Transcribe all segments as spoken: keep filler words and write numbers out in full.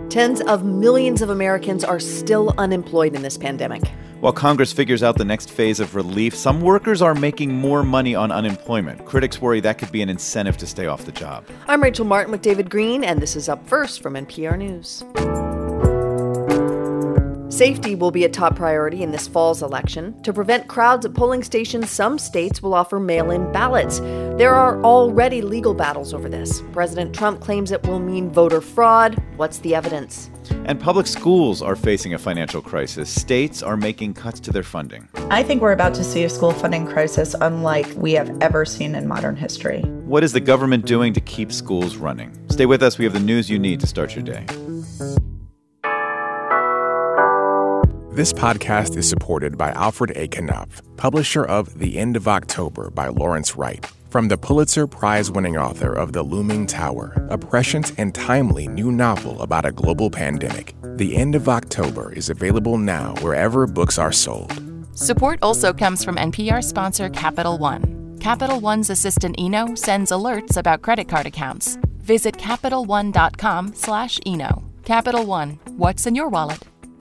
Tens of millions of Americans are still unemployed in this pandemic. While Congress figures out the next phase of relief, some workers are making more money on unemployment. Critics worry that could be an incentive to stay off the job. I'm Rachel Martin with David Green, and this is Up First from N P R News. Safety will be a top priority in this fall's election. To prevent crowds at polling stations, some states will offer mail-in ballots. There are already legal battles over this. President Trump claims it will mean voter fraud. What's the evidence? And public schools are facing a financial crisis. States are making cuts to their funding. I think we're about to see a school funding crisis unlike we have ever seen in modern history. What is the government doing to keep schools running? Stay with us. We have the news you need to start your day. This podcast is supported by Alfred A. Knopf, publisher of The End of October by Lawrence Wright. From the Pulitzer Prize-winning author of The Looming Tower, a prescient and timely new novel about a global pandemic, The End of October is available now wherever books are sold. Support also comes from N P R sponsor Capital One. Capital One's assistant Eno sends alerts about credit card accounts. Visit CapitalOne.com slash Eno. Capital One, what's in your wallet?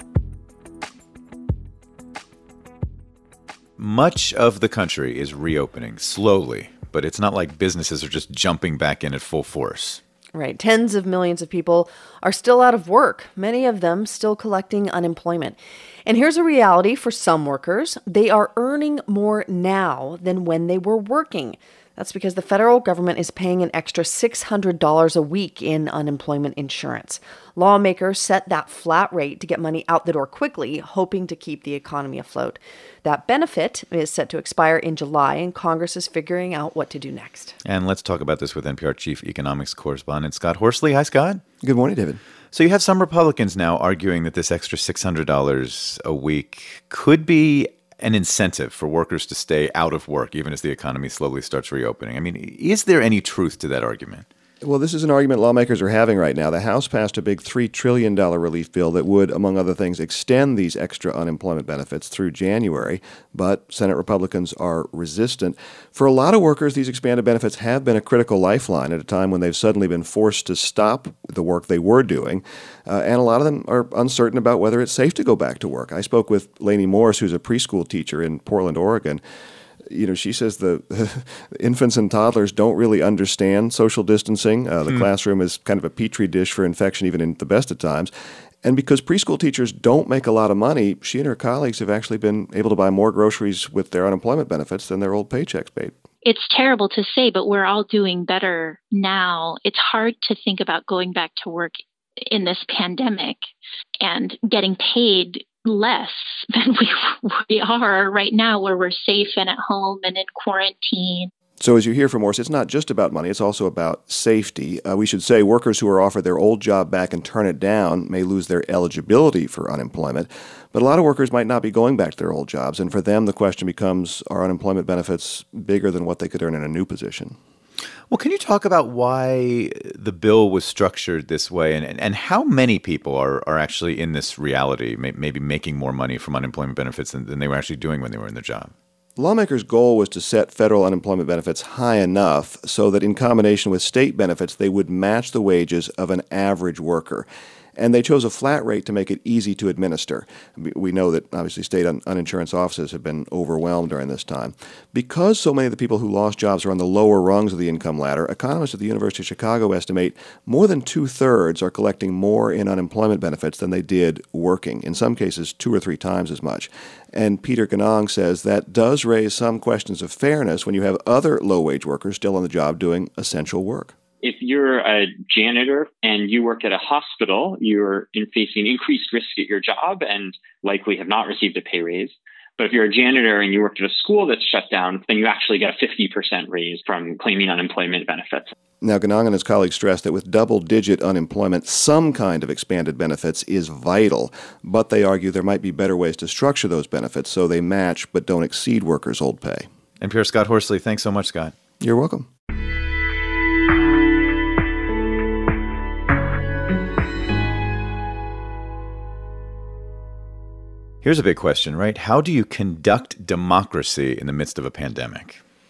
Much of the country is reopening slowly, but it's not like businesses are just jumping back in at full force. Right. Tens of millions of people are still out of work, many of them still collecting unemployment. And here's a reality for some workers. They are earning more now than when they were working. That's because the federal government is paying an extra six hundred dollars a week in unemployment insurance. Lawmakers set that flat rate to get money out the door quickly, hoping to keep the economy afloat. That benefit is set to expire in July, and Congress is figuring out what to do next. And let's talk about this with N P R chief economics correspondent Scott Horsley. Hi, Scott. Good morning, David. So you have some Republicans now arguing that this extra six hundred dollars a week could be an incentive for workers to stay out of work, even as the economy slowly starts reopening. I mean, is there any truth to that argument? Well, this is an argument lawmakers are having right now. The House passed a big three trillion dollars relief bill that would, among other things, extend these extra unemployment benefits through January, but Senate Republicans are resistant. For a lot of workers, these expanded benefits have been a critical lifeline at a time when they've suddenly been forced to stop the work they were doing, uh, and a lot of them are uncertain about whether it's safe to go back to work. I spoke with Lainey Morris, who's a preschool teacher in Portland, Oregon. You know, she says the infants and toddlers don't really understand social distancing. Uh, the hmm. classroom is kind of a petri dish for infection, even in the best of times. And because preschool teachers don't make a lot of money, she and her colleagues have actually been able to buy more groceries with their unemployment benefits than their old paychecks paid. It's terrible to say, but we're all doing better now. It's hard to think about going back to work in this pandemic and getting paid less than we, we are right now, where we're safe and at home and in quarantine. So as you hear from Morris, it's not just about money, it's also about safety. Uh, we should say workers who are offered their old job back and turn it down may lose their eligibility for unemployment. But a lot of workers might not be going back to their old jobs. And for them, the question becomes, are unemployment benefits bigger than what they could earn in a new position? Well, can you talk about why the bill was structured this way, and, and how many people are, are actually in this reality, may, maybe making more money from unemployment benefits than, than they were actually doing when they were in their job? Lawmakers' goal was to set federal unemployment benefits high enough so that in combination with state benefits, they would match the wages of an average worker. And they chose a flat rate to make it easy to administer. We know that, obviously, state un- uninsurance offices have been overwhelmed during this time. Because so many of the people who lost jobs are on the lower rungs of the income ladder, economists at the University of Chicago estimate more than two-thirds are collecting more in unemployment benefits than they did working, in some cases two or three times as much. And Peter Ganong says that does raise some questions of fairness when you have other low-wage workers still on the job doing essential work. If you're a janitor and you work at a hospital, you're in facing increased risk at your job and likely have not received a pay raise. But if you're a janitor and you work at a school that's shut down, then you actually get a fifty percent raise from claiming unemployment benefits. Now, Ganong and his colleagues stress that with double-digit unemployment, some kind of expanded benefits is vital. But they argue there might be better ways to structure those benefits so they match but don't exceed workers' old pay. N P R Scott Horsley, thanks so much, Scott. You're welcome. Here's a big question, right? How do you conduct democracy in the midst of a pandemic?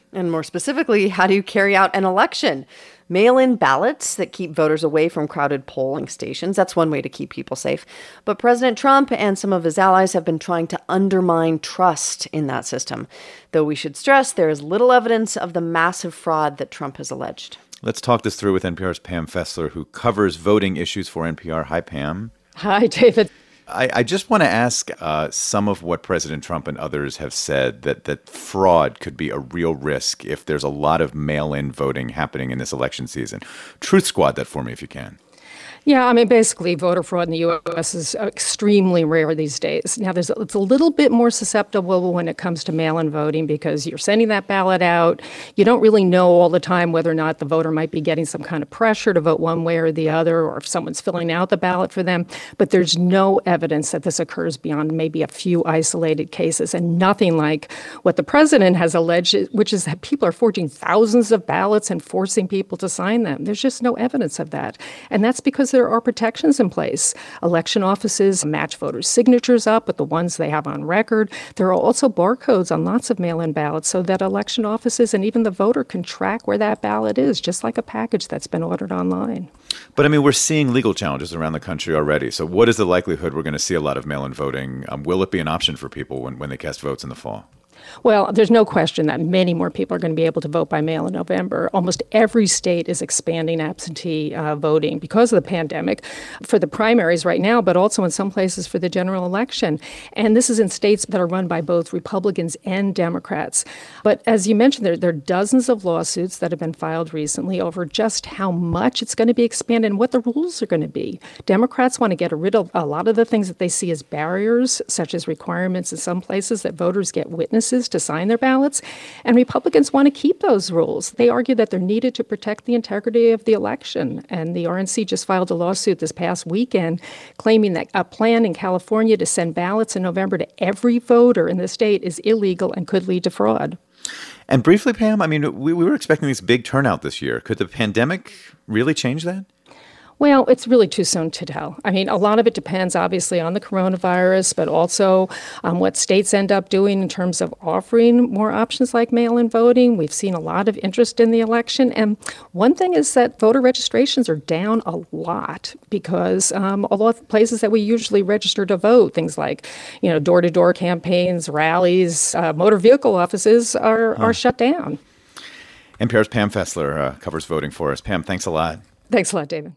And more specifically, how do you carry out an election? Mail-in ballots that keep voters away from crowded polling stations. That's one way to keep people safe. But President Trump and some of his allies have been trying to undermine trust in that system. Though we should stress there is little evidence of the massive fraud that Trump has alleged. Let's talk this through with N P R's Pam Fessler, who covers voting issues for N P R. Hi, Pam. Hi, David. I, I just want to ask uh, some of what President Trump and others have said, that, that fraud could be a real risk if there's a lot of mail-in voting happening in this election season. Truth Squad that for me if you can. Yeah, I mean, basically, voter fraud in the U S is extremely rare these days. Now, there's it's a little bit more susceptible when it comes to mail-in voting because you're sending that ballot out. You don't really know all the time whether or not the voter might be getting some kind of pressure to vote one way or the other, or if someone's filling out the ballot for them. But there's no evidence that this occurs beyond maybe a few isolated cases, and nothing like what the president has alleged, which is that people are forging thousands of ballots and forcing people to sign them. There's just no evidence of that. And that's because there are protections in place. Election offices match voters' signatures up with the ones they have on record. There are also barcodes on lots of mail-in ballots so that election offices and even the voter can track where that ballot is, just like a package that's been ordered online. But, I mean, we're seeing legal challenges around the country already. So what is the likelihood we're going to see a lot of mail-in voting? Um, will it be an option for people when, when they cast votes in the fall? Well, there's no question that many more people are going to be able to vote by mail in November. Almost every state is expanding absentee uh, voting because of the pandemic for the primaries right now, but also in some places for the general election. And this is in states that are run by both Republicans and Democrats. But as you mentioned, there, there are dozens of lawsuits that have been filed recently over just how much it's going to be expanded and what the rules are going to be. Democrats want to get rid of a lot of the things that they see as barriers, such as requirements in some places that voters get witnesses to sign their ballots, and Republicans want to keep those rules. They argue that they're needed to protect the integrity of the election, and the R N C just filed a lawsuit this past weekend claiming that a plan in California to send ballots in November to every voter in the state is illegal and could lead to fraud. And briefly, Pam, I mean, we, we were expecting this big turnout this year. Could the pandemic really change that? Well, it's really too soon to tell. I mean, a lot of it depends, obviously, on the coronavirus, but also on what states end up doing in terms of offering more options like mail-in voting. We've seen a lot of interest in the election. And one thing is that voter registrations are down a lot because um, a lot of places that we usually register to vote, things like, you know, door-to-door campaigns, rallies, uh, motor vehicle offices are, huh. are shut down. N P R's Pam Fessler uh, covers voting for us. Pam, thanks a lot. Thanks a lot, David.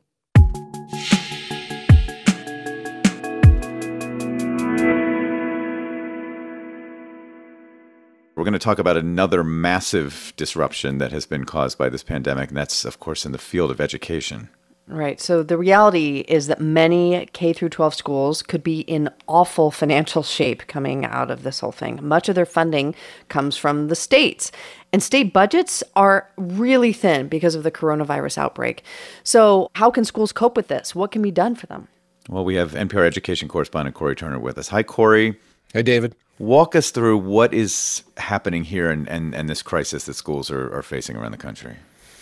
We're going to talk about another massive disruption that has been caused by this pandemic, and that's, of course, in the field of education. Right. So the reality is that many K through twelve schools could be in awful financial shape coming out of this whole thing. Much of their funding comes from the states, and state budgets are really thin because of the coronavirus outbreak. So how can schools cope with this? What can be done for them? Well, we have N P R education correspondent Corey Turner with us. Hi, Corey. Hey, David. Walk us through what is happening here and, and, and this crisis that schools are, are facing around the country.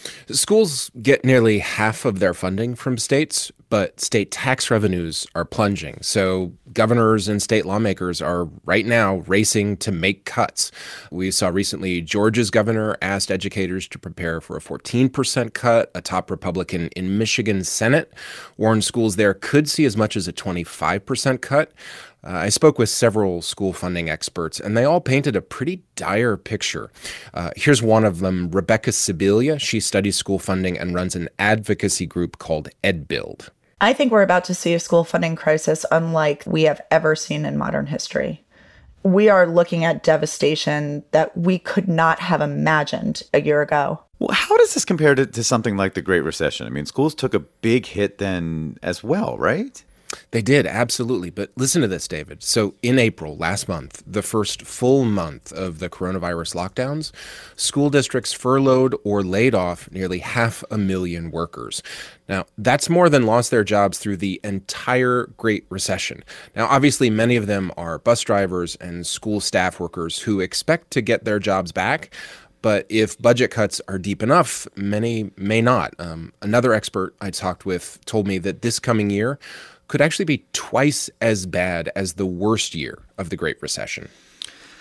Schools get nearly half of their funding from states, but state tax revenues are plunging. So governors and state lawmakers are right now racing to make cuts. We saw recently Georgia's governor asked educators to prepare for a fourteen percent cut. A top Republican in Michigan's Senate warned schools there could see as much as a twenty-five percent cut. Uh, I spoke with several school funding experts, and they all painted a pretty dire picture. Uh, here's one of them, Rebecca Sibilia. She studies school funding and runs an advocacy group called EdBuild. I think we're about to see a school funding crisis unlike we have ever seen in modern history. We are looking at devastation that we could not have imagined a year ago. Well, how does this compare to, to something like the Great Recession? I mean, schools took a big hit then as well, right? They did, absolutely. But listen to this, David. So in April, last month, the first full month of the coronavirus lockdowns, school districts furloughed or laid off nearly half a million workers. Now, that's more than lost their jobs through the entire Great Recession. Now, obviously, many of them are bus drivers and school staff workers who expect to get their jobs back. But if budget cuts are deep enough, many may not. Um, another expert I talked with told me that this coming year could actually be twice as bad as the worst year of the Great Recession.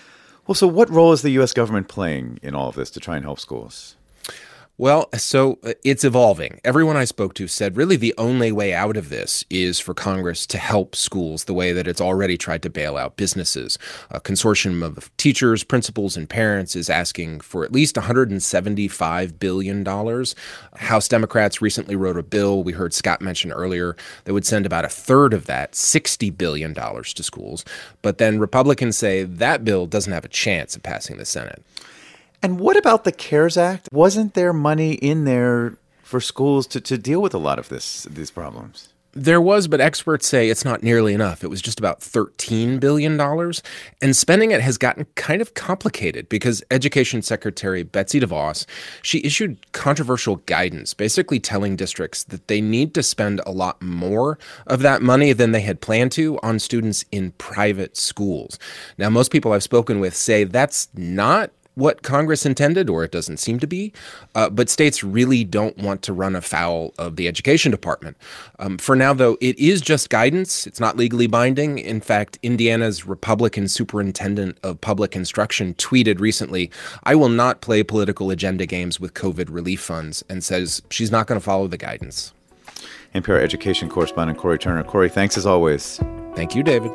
Well, so what role is the U S government playing in all of this to try and help schools? Well, so it's evolving. Everyone I spoke to said really the only way out of this is for Congress to help schools the way that it's already tried to bail out businesses. A consortium of teachers, principals, and parents is asking for at least one hundred seventy-five billion dollars. House Democrats recently wrote a bill, we heard Scott mention earlier, that would send about a third of that, sixty billion dollars, to schools. But then Republicans say that bill doesn't have a chance of passing the Senate. And what about the CARES Act? Wasn't there money in there for schools to, to deal with a lot of this these problems? There was, but experts say it's not nearly enough. It was just about thirteen billion dollars. And spending it has gotten kind of complicated because Education Secretary Betsy DeVos, she issued controversial guidance, basically telling districts that they need to spend a lot more of that money than they had planned to on students in private schools. Now, most people I've spoken with say that's not what Congress intended, or it doesn't seem to be, uh, but states really don't want to run afoul of the Education Department. Um, for now, though, it is just guidance. It's not legally binding. In fact, Indiana's Republican Superintendent of Public Instruction tweeted recently, "I will not play political agenda games with COVID relief funds," and says she's not going to follow the guidance. N P R education correspondent Cory Turner. Cory, thanks as always. Thank you, David.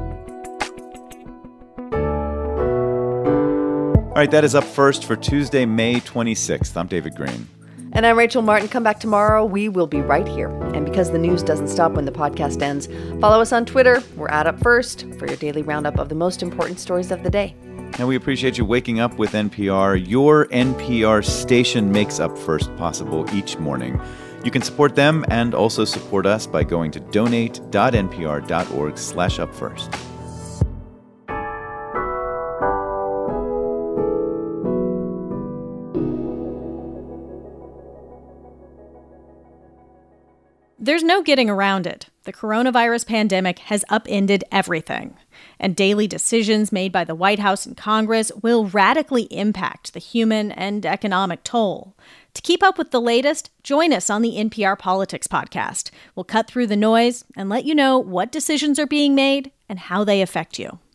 All right, that is Up First for Tuesday, May twenty-sixth. I'm David Greene. And I'm Rachel Martin. Come back tomorrow. We will be right here. And because the news doesn't stop when the podcast ends, follow us on Twitter. We're at Up First for your daily roundup of the most important stories of the day. And we appreciate you waking up with N P R. Your N P R station makes Up First possible each morning. You can support them and also support us by going to donate.npr.org slash upfirst. There's no getting around it. The coronavirus pandemic has upended everything, and daily decisions made by the White House and Congress will radically impact the human and economic toll. To keep up with the latest, join us on the N P R Politics Podcast. We'll cut through the noise and let you know what decisions are being made and how they affect you.